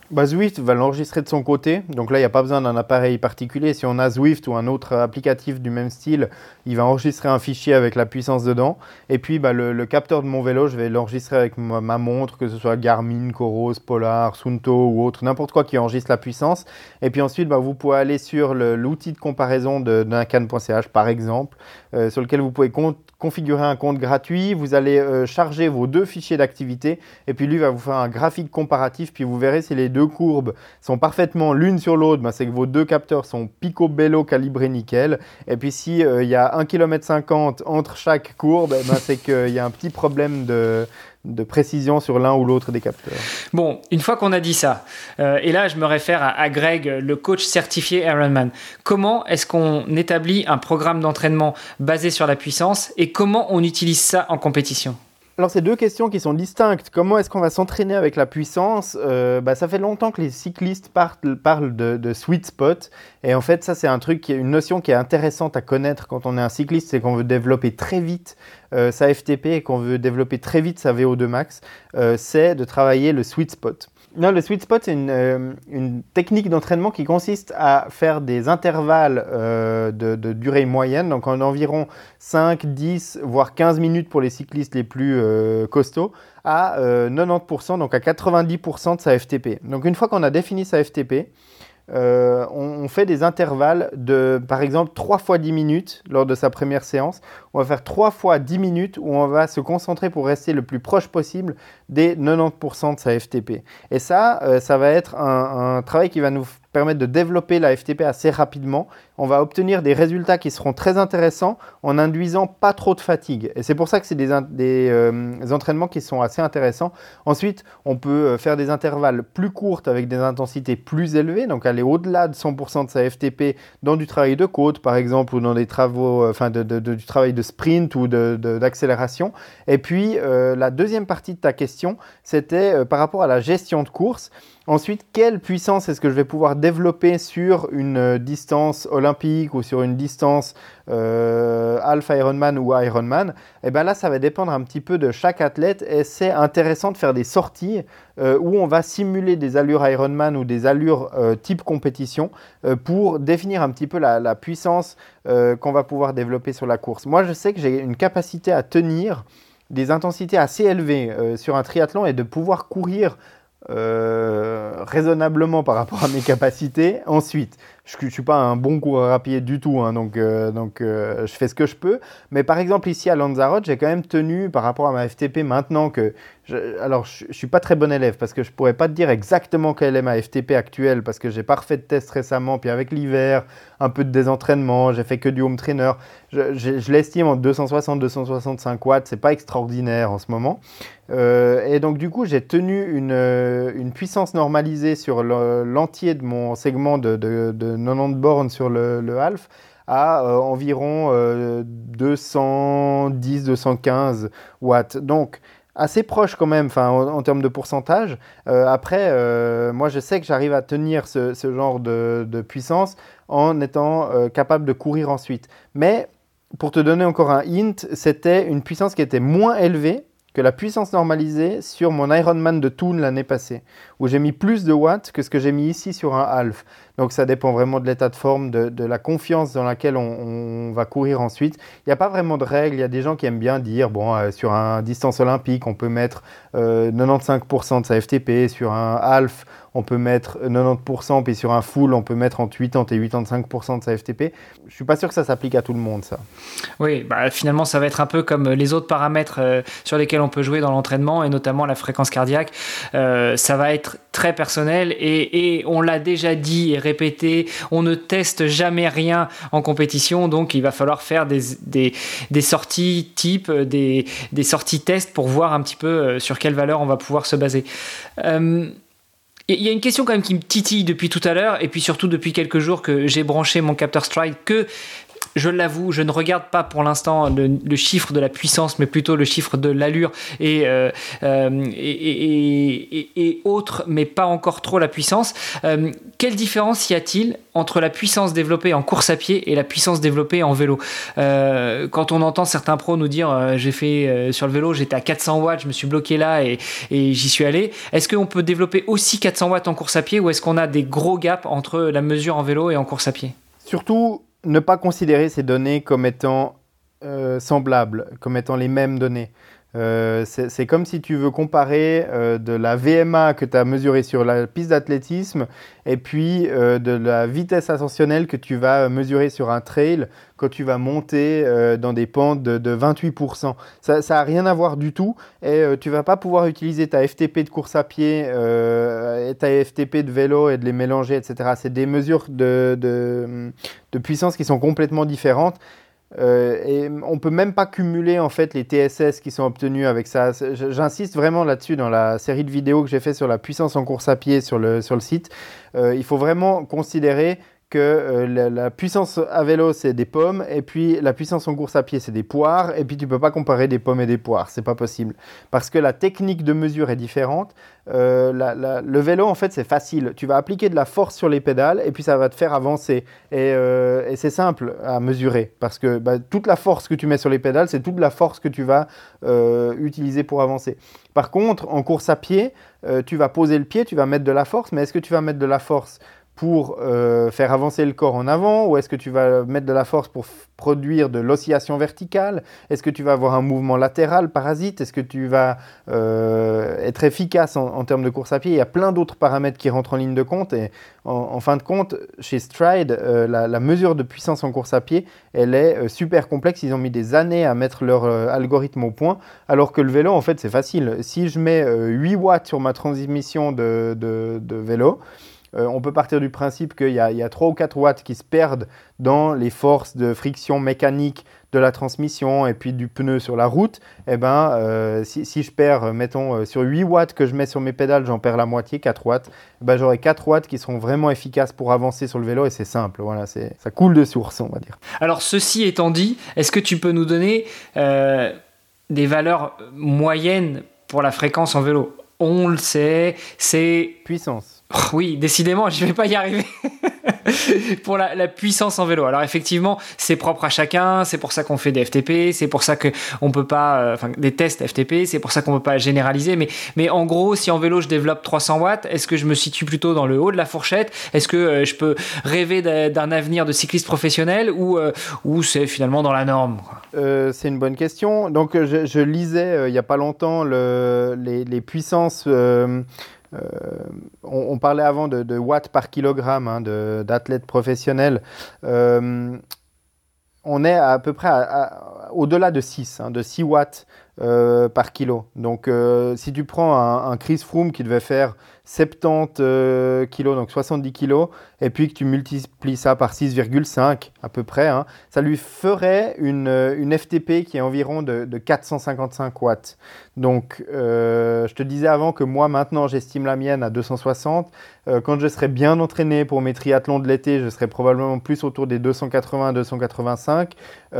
Zwift va l'enregistrer de son côté, donc là il n'y a pas besoin d'un appareil particulier. Si on a Zwift ou un autre applicatif du même style, il va enregistrer un fichier avec la puissance dedans. Et puis le capteur de mon vélo, je vais l'enregistrer avec ma montre, que ce soit Garmin, Coros, Polar, Suunto ou autre, n'importe quoi qui enregistre la puissance. Et puis ensuite vous pouvez aller sur l'outil de comparaison d'un Can.ch par exemple, sur lequel vous pouvez configurer un compte gratuit. Vous allez charger vos 2 fichiers d'activité et puis lui va vous faire un graphique comparatif, puis vous verrez si les 2 courbes sont parfaitement l'une sur l'autre, c'est que vos 2 capteurs sont picobello calibrés nickel. Et puis si y a 1,50 km entre chaque courbe, c'est qu'il y a un petit problème de précision sur l'un ou l'autre des capteurs. Bon, une fois qu'on a dit ça, et là je me réfère à Greg, le coach certifié Ironman, comment est-ce qu'on établit un programme d'entraînement basé sur la puissance et comment on utilise ça en compétition ? Alors, c'est 2 questions qui sont distinctes. Comment est-ce qu'on va s'entraîner avec la puissance ? Ça fait longtemps que les cyclistes parlent de sweet spot. Et en fait, ça, c'est une notion qui est intéressante à connaître quand on est un cycliste. C'est qu'on veut développer très vite sa FTP et qu'on veut développer très vite sa VO2 max. C'est de travailler le sweet spot. Non, le sweet spot, c'est une technique d'entraînement qui consiste à faire des intervalles de durée moyenne, donc en environ 5, 10, voire 15 minutes pour les cyclistes les plus costauds, à 90%, donc à 90% de sa FTP. Donc une fois qu'on a défini sa FTP, on fait des intervalles de, par exemple, 3 fois 10 minutes lors de sa première séance. On va faire 3 fois 10 minutes où on va se concentrer pour rester le plus proche possible des 90% de sa FTP. Et ça va être un travail qui va nous permettre de développer la FTP assez rapidement. On va obtenir des résultats qui seront très intéressants en induisant pas trop de fatigue. Et c'est pour ça que c'est des entraînements qui sont assez intéressants. Ensuite, on peut faire des intervalles plus courts avec des intensités plus élevées, donc aller au-delà de 100% de sa FTP dans du travail de côte, par exemple, ou dans des travaux, du travail de sprint ou d'accélération. Et puis, la deuxième partie de ta question, c'était par rapport à la gestion de course. Ensuite, quelle puissance est-ce que je vais pouvoir développer sur une distance olympique ou sur une distance Half Ironman ou Ironman ? Et bien là, ça va dépendre un petit peu de chaque athlète et c'est intéressant de faire des sorties où on va simuler des allures Ironman ou des allures type compétition pour définir un petit peu la puissance qu'on va pouvoir développer sur la course. Moi, je sais que j'ai une capacité à tenir des intensités assez élevées sur un triathlon et de pouvoir courir raisonnablement par rapport à mes capacités. Ensuite, je ne suis pas un bon coureur à pied du tout, donc je fais ce que je peux. Mais par exemple, ici à Lanzarote, j'ai quand même tenu par rapport à ma FTP maintenant que... je ne suis pas très bon élève parce que je ne pourrais pas te dire exactement quelle est ma FTP actuelle parce que je n'ai pas refait de test récemment. Puis avec l'hiver, un peu de désentraînement, j'ai fait que du home trainer. Je l'estime en 260-265 watts, ce n'est pas extraordinaire en ce moment. Et donc du coup, j'ai tenu une puissance normalisée sur l'entier de mon segment de 90 bornes sur le half à environ 210-215 watts. Donc, assez proche quand même en termes de pourcentage. Après, moi, je sais que j'arrive à tenir ce genre de puissance en étant capable de courir ensuite. Mais, pour te donner encore un hint, c'était une puissance qui était moins élevée que la puissance normalisée sur mon Ironman de Thun l'année passée, où j'ai mis plus de watts que ce que j'ai mis ici sur un half. Donc ça dépend vraiment de l'état de forme, de la confiance dans laquelle on va courir ensuite. Il n'y a pas vraiment de règles, il y a des gens qui aiment bien dire, sur un distance olympique, on peut mettre 95% de sa FTP, sur un half, on peut mettre 90%, puis sur un full, on peut mettre entre 80 et 85% de sa FTP. Je ne suis pas sûr que ça s'applique à tout le monde, ça. Oui, finalement, ça va être un peu comme les autres paramètres sur lesquels on peut jouer dans l'entraînement, et notamment la fréquence cardiaque. Ça va être très personnel, et on l'a déjà dit et répété, on ne teste jamais rien en compétition, donc il va falloir faire des sorties type, des sorties tests pour voir un petit peu sur quelle valeur on va pouvoir se baser. Il y a une question quand même qui me titille depuis tout à l'heure, et puis surtout depuis quelques jours que j'ai branché mon capteur Stryd, que je l'avoue, je ne regarde pas pour l'instant le chiffre de la puissance, mais plutôt le chiffre de l'allure et autres, mais pas encore trop la puissance. Quelle différence y a-t-il entre la puissance développée en course à pied et la puissance développée en vélo? Quand on entend certains pros nous dire j'ai fait sur le vélo, j'étais à 400 watts, je me suis bloqué là et j'y suis allé. Est-ce qu'on peut développer aussi 400 watts en course à pied ou est-ce qu'on a des gros gaps entre la mesure en vélo et en course à pied? Surtout, ne pas considérer ces données comme étant semblables, comme étant les mêmes données. C'est comme si tu veux comparer de la VMA que tu as mesurée sur la piste d'athlétisme et puis de la vitesse ascensionnelle que tu vas mesurer sur un trail quand tu vas monter dans des pentes de 28%. Ça n'a rien à voir du tout et tu ne vas pas pouvoir utiliser ta FTP de course à pied et ta FTP de vélo et de les mélanger, etc. C'est des mesures de puissance qui sont complètement différentes. Et on ne peut même pas cumuler en fait les TSS qui sont obtenus avec ça. J'insiste vraiment là-dessus dans la série de vidéos que j'ai fait sur la puissance en course à pied sur le site. Il faut vraiment considérer que la puissance à vélo c'est des pommes et puis la puissance en course à pied c'est des poires et puis tu peux pas comparer des pommes et des poires, c'est pas possible parce que la technique de mesure est différente. Le vélo en fait c'est facile, tu vas appliquer de la force sur les pédales et puis ça va te faire avancer et c'est simple à mesurer parce que toute la force que tu mets sur les pédales c'est toute la force que tu vas utiliser pour avancer. Par contre en course à pied tu vas poser le pied, tu vas mettre de la force, mais est-ce que tu vas mettre de la force pour faire avancer le corps en avant ou est-ce que tu vas mettre de la force pour produire de l'oscillation verticale? Est-ce que tu vas avoir un mouvement latéral parasite? Est-ce que tu vas être efficace en termes de course à pied? Il y a plein d'autres paramètres qui rentrent en ligne de compte et en fin de compte, chez Stride, la mesure de puissance en course à pied, elle est super complexe. Ils ont mis des années à mettre leur algorithme au point alors que le vélo, en fait, c'est facile. Si je mets 8 watts sur ma transmission de vélo, on peut partir du principe qu'il y a 3 ou 4 watts qui se perdent dans les forces de friction mécanique de la transmission et puis du pneu sur la route. Si je perds, mettons, sur 8 watts que je mets sur mes pédales, j'en perds la moitié, 4 watts, j'aurai 4 watts qui seront vraiment efficaces pour avancer sur le vélo et c'est simple, voilà, ça coule de source, on va dire. Alors, ceci étant dit, est-ce que tu peux nous donner des valeurs moyennes pour la fréquence en vélo? On le sait, c'est... Puissance. Oui, décidément, je ne vais pas y arriver. Pour la puissance en vélo. Alors effectivement, c'est propre à chacun, c'est pour ça qu'on fait des FTP, c'est pour ça qu'on peut pas, des tests FTP, c'est pour ça qu'on peut pas généraliser. Mais en gros, si en vélo je développe 300 watts, est-ce que je me situe plutôt dans le haut de la fourchette? Est-ce que je peux rêver d'un avenir de cycliste professionnel ou c'est finalement dans la norme, quoi? C'est une bonne question. Donc je lisais il y a pas longtemps les puissances. On parlait avant de watts par kilogramme d'athlètes professionnels. On est à peu près au-delà de 6 watts par kilo. Donc, si tu prends un Chris Froome qui devait faire 70 kilos, donc 70 kilos, et puis que tu multiplies ça par 6,5 à peu près, ça lui ferait une FTP qui est environ de 455 watts. Donc, je te disais avant que moi, maintenant, j'estime la mienne à 260. Quand je serai bien entraîné pour mes triathlons de l'été, je serai probablement plus autour des 280-285.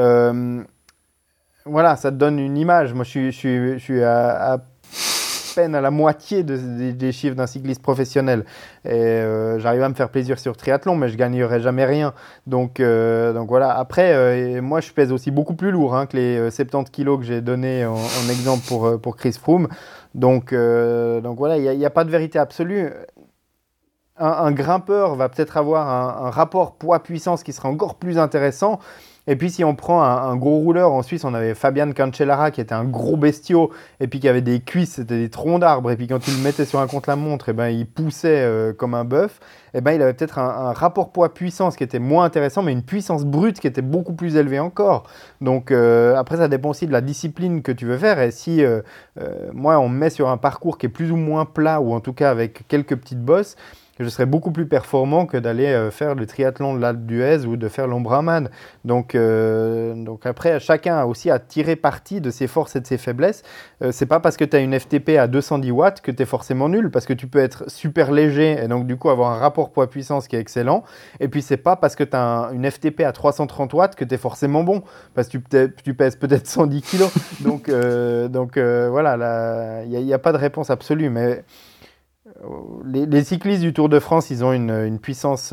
Voilà, ça te donne une image. Moi, je suis à peine à la moitié des chiffres d'un cycliste professionnel. Et j'arrive à me faire plaisir sur triathlon, mais je ne gagnerai jamais rien. Donc voilà. Après, moi, je pèse aussi beaucoup plus lourd que les 70 kilos que j'ai donnés en exemple pour Chris Froome. Donc voilà, il n'y a pas de vérité absolue. Un grimpeur va peut-être avoir un rapport poids-puissance qui sera encore plus intéressant. Et puis si on prend un gros rouleur, en Suisse on avait Fabian Cancellara qui était un gros bestiau et puis qui avait des cuisses, c'était des troncs d'arbres, et puis quand il le mettait sur un contre-la-montre, il poussait comme un bœuf. Il avait peut-être un rapport poids-puissance qui était moins intéressant, mais une puissance brute qui était beaucoup plus élevée encore. Donc après ça dépend aussi de la discipline que tu veux faire, et si moi on me met sur un parcours qui est plus ou moins plat, ou en tout cas avec quelques petites bosses, je serais beaucoup plus performant que d'aller faire le triathlon de l'Alpe d'Huez ou de faire l'Ombraman. Donc après, chacun a aussi à tirer parti de ses forces et de ses faiblesses. C'est pas parce que tu as une FTP à 210 watts que tu es forcément nul, parce que tu peux être super léger et donc du coup avoir un rapport poids-puissance qui est excellent. Et puis c'est pas parce que tu as une FTP à 330 watts que tu es forcément bon, parce que tu pèses peut-être 110 kilos. Donc voilà, il n'y a pas de réponse absolue, mais les cyclistes du Tour de France, ils ont une puissance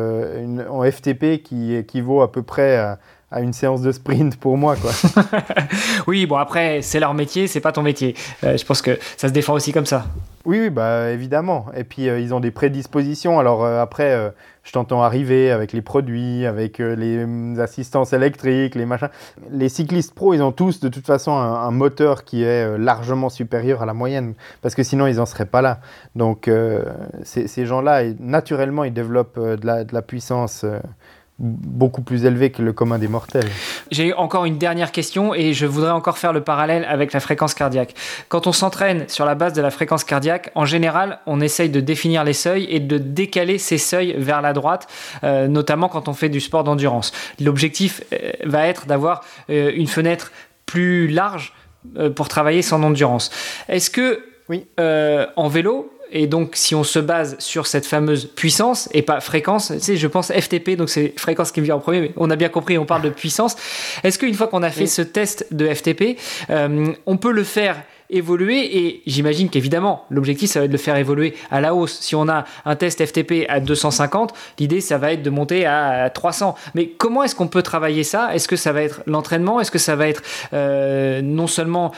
en FTP qui équivaut à peu près à une séance de sprint pour moi, quoi. Oui, bon après, c'est leur métier, c'est pas ton métier. Je pense que ça se défend aussi comme ça. Oui, bah évidemment. Et puis ils ont des prédispositions. Alors après, je t'entends arriver avec les produits, avec les assistances électriques, les machins. Les cyclistes pros, ils ont tous de toute façon un moteur qui est largement supérieur à la moyenne, parce que sinon ils n'en seraient pas là. Donc ces gens-là, naturellement, ils développent de la puissance beaucoup plus élevé que le commun des mortels. J'ai encore une dernière question et je voudrais encore faire le parallèle avec la fréquence cardiaque. Quand on s'entraîne sur la base de la fréquence cardiaque, en général, on essaye de définir les seuils et de décaler ces seuils vers la droite, notamment quand on fait du sport d'endurance. L'objectif va être d'avoir une fenêtre plus large pour travailler son endurance. Est-ce que oui. En vélo, et donc, si on se base sur cette fameuse puissance et pas fréquence, tu sais, je pense FTP, donc c'est fréquence qui me vient en premier, mais on a bien compris, on parle de puissance. Est-ce qu'une fois qu'on a fait ce test de FTP, on peut le faire évoluer, et j'imagine qu'évidemment l'objectif ça va être de le faire évoluer à la hausse. Si on a un test FTP à 250, l'idée ça va être de monter à 300. Mais comment est-ce qu'on peut travailler ça? Est-ce que ça va être l'entraînement? Est-ce que ça va être non seulement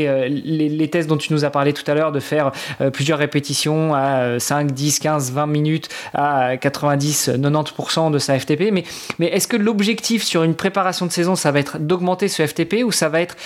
les tests dont tu nous as parlé tout à l'heure, de faire plusieurs répétitions à 5, 10, 15, 20 minutes à 90, 90% de sa FTP, mais est-ce que l'objectif sur une préparation de saison ça va être d'augmenter ce FTP, ou ça va être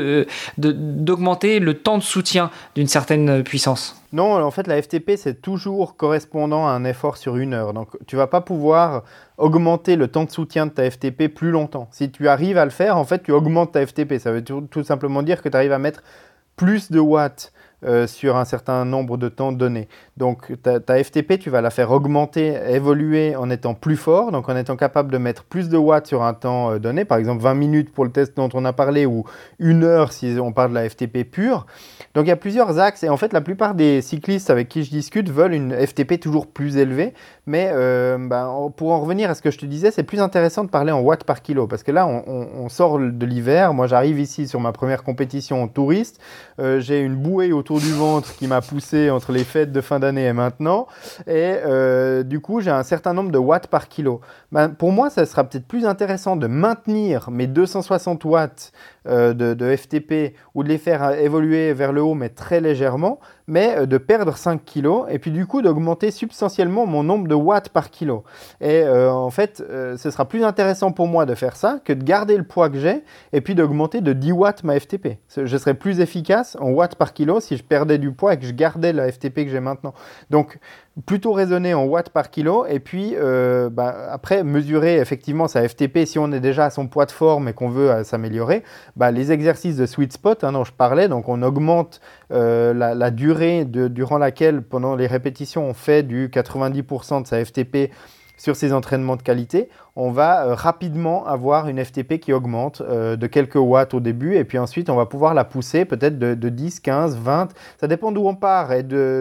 d'augmenter le temps de soutien d'une certaine puissance? Non, en fait, la FTP, c'est toujours correspondant à un effort sur une heure. Donc, tu ne vas pas pouvoir augmenter le temps de soutien de ta FTP plus longtemps. Si tu arrives à le faire, en fait, tu augmentes ta FTP. Ça veut tout simplement dire que tu arrives à mettre plus de watts sur un certain nombre de temps donné. Donc ta FTP, tu vas la faire augmenter, évoluer en étant plus fort, donc en étant capable de mettre plus de watts sur un temps donné, par exemple 20 minutes pour le test dont on a parlé, ou 1 heure si on parle de la FTP pure. Donc il y a plusieurs axes, et en fait la plupart des cyclistes avec qui je discute veulent une FTP toujours plus élevée, mais pour en revenir à ce que je te disais, c'est plus intéressant de parler en watts par kilo, parce que là on sort de l'hiver. Moi j'arrive ici sur ma première compétition en touriste, j'ai une bouée autour du ventre qui m'a poussé entre les fêtes de fin d'année et maintenant, et du coup j'ai un certain nombre de watts par kilo. Pour moi ça sera peut-être plus intéressant de maintenir mes 260 watts de FTP, ou de les faire évoluer vers le haut mais très légèrement, mais de perdre 5 kilos, et puis du coup d'augmenter substantiellement mon nombre de watts par kilo. Et en fait, ce sera plus intéressant pour moi de faire ça que de garder le poids que j'ai, et puis d'augmenter de 10 watts ma FTP. Je serais plus efficace en watts par kilo si je perdais du poids et que je gardais la FTP que j'ai maintenant. Donc, plutôt raisonner en watts par kilo, et puis après mesurer effectivement sa FTP si on est déjà à son poids de forme et qu'on veut s'améliorer. Les exercices de sweet spot dont je parlais, donc on augmente la durée durant laquelle pendant les répétitions on fait du 90% de sa FTP sur ces entraînements de qualité, on va rapidement avoir une FTP qui augmente de quelques watts au début, et puis ensuite on va pouvoir la pousser peut-être de 10, 15, 20, ça dépend d'où on part et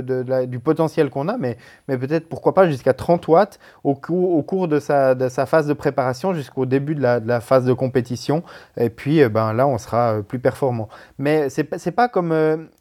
du potentiel qu'on a, mais peut-être pourquoi pas jusqu'à 30 watts au cours de sa phase de préparation jusqu'au début de la phase de compétition, et puis là on sera plus performant. Mais c'est pas comme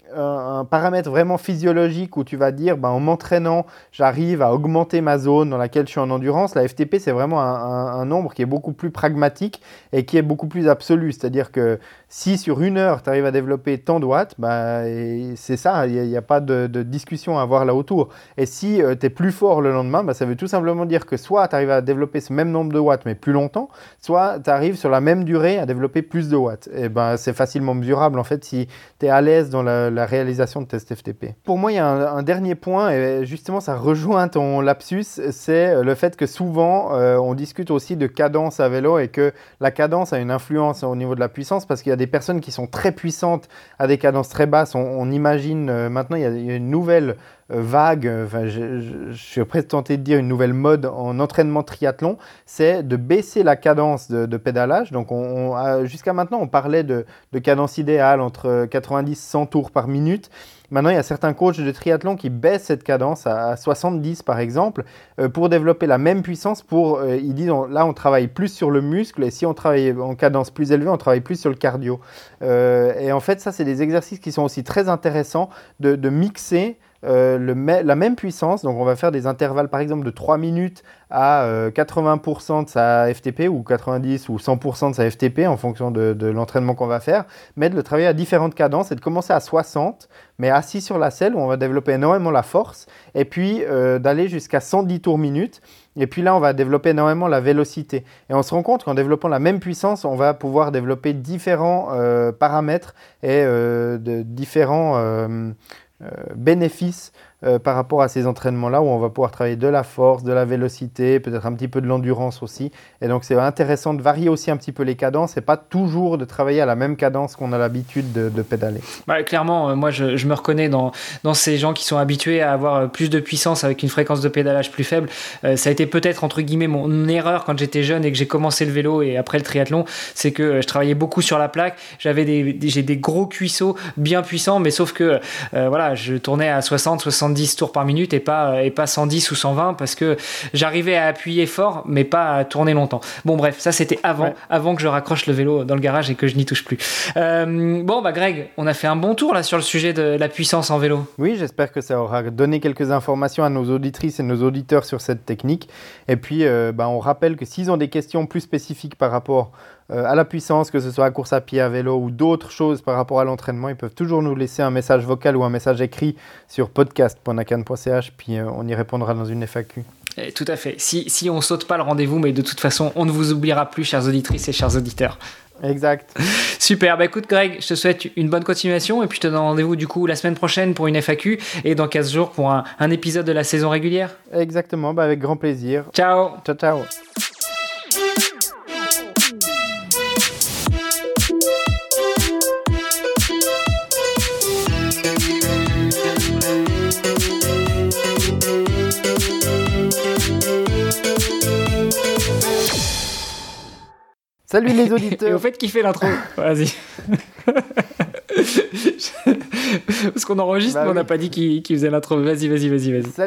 un paramètre vraiment physiologique où tu vas dire en m'entraînant j'arrive à augmenter ma zone dans laquelle je suis en endurance. La FTP c'est vraiment un nombre qui est beaucoup plus pragmatique et qui est beaucoup plus absolu, c'est-à-dire que si sur 1 heure tu arrives à développer tant de watts, c'est ça, il n'y a pas de discussion à avoir là autour. Et si tu es plus fort le lendemain, ça veut tout simplement dire que soit tu arrives à développer ce même nombre de watts mais plus longtemps, soit tu arrives sur la même durée à développer plus de watts. Et c'est facilement mesurable en fait si tu es à l'aise dans la réalisation de tests FTP. Pour moi, il y a un dernier point, et justement ça rejoint ton lapsus, c'est le fait que souvent on discute aussi de cadence à vélo, et que la cadence a une influence au niveau de la puissance, parce qu'il y a des personnes qui sont très puissantes à des cadences très basses. On imagine maintenant, il y a une nouvelle vague, je suis presque tenté de dire une nouvelle mode en entraînement triathlon, c'est de baisser la cadence de pédalage. Donc jusqu'à maintenant, on parlait de cadence idéale entre 90 et 100 tours par minute. Maintenant, il y a certains coachs de triathlon qui baissent cette cadence à 70 par exemple pour développer la même puissance. Ils disent là, on travaille plus sur le muscle et si on travaille en cadence plus élevée, on travaille plus sur le cardio. Et en fait, ça, c'est des exercices qui sont aussi très intéressants de mixer la même puissance. Donc, on va faire des intervalles par exemple de 3 minutes à 80% de sa FTP ou 90 ou 100% de sa FTP en fonction de l'entraînement qu'on va faire, mais de le travailler à différentes cadences et de commencer à 60, mais assis sur la selle où on va développer énormément la force et puis d'aller jusqu'à 110 tours minute. Et puis là, on va développer énormément la vélocité. Et on se rend compte qu'en développant la même puissance, on va pouvoir développer différents paramètres et différents bénéfices par rapport à ces entraînements-là où on va pouvoir travailler de la force, de la vélocité, peut-être un petit peu de l'endurance aussi. Et donc, c'est intéressant de varier aussi un petit peu les cadences et pas toujours de travailler à la même cadence qu'on a l'habitude de pédaler. Bah, clairement, moi, je me reconnais dans ces gens qui sont habitués à avoir plus de puissance avec une fréquence de pédalage plus faible. Ça a été peut-être, entre guillemets, mon erreur quand j'étais jeune et que j'ai commencé le vélo et après le triathlon, c'est que je travaillais beaucoup sur la plaque. J'ai des gros cuisseaux bien puissants, mais sauf que voilà, je tournais à 60, 70 tours par minute et pas 110 ou 120 parce que j'arrivais à appuyer fort mais pas à tourner longtemps. Bon bref, ça c'était avant que je raccroche le vélo dans le garage et que je n'y touche plus. Bon bah Greg, on a fait un bon tour là sur le sujet de la puissance en vélo. Oui, j'espère que ça aura donné quelques informations à nos auditrices et nos auditeurs sur cette technique. Et puis on rappelle que s'ils ont des questions plus spécifiques par rapport à la puissance, que ce soit à course à pied, à vélo ou d'autres choses par rapport à l'entraînement, ils peuvent toujours nous laisser un message vocal ou un message écrit sur podcast.nakan.ch, puis on y répondra dans une FAQ. Tout à fait. Si on saute pas le rendez-vous, mais de toute façon, on ne vous oubliera plus, chères auditrices et chers auditeurs. Exact. Super. Bah écoute Greg, je te souhaite une bonne continuation et puis je te donne rendez-vous du coup la semaine prochaine pour une FAQ et dans 15 jours pour un épisode de la saison régulière. Exactement, avec grand plaisir. Ciao. Ciao, ciao. Salut les auditeurs. Et au fait, qui fait l'intro? Vas-y. Parce qu'on enregistre, mais on n'a pas dit qui faisait l'intro. Vas-y. Salut.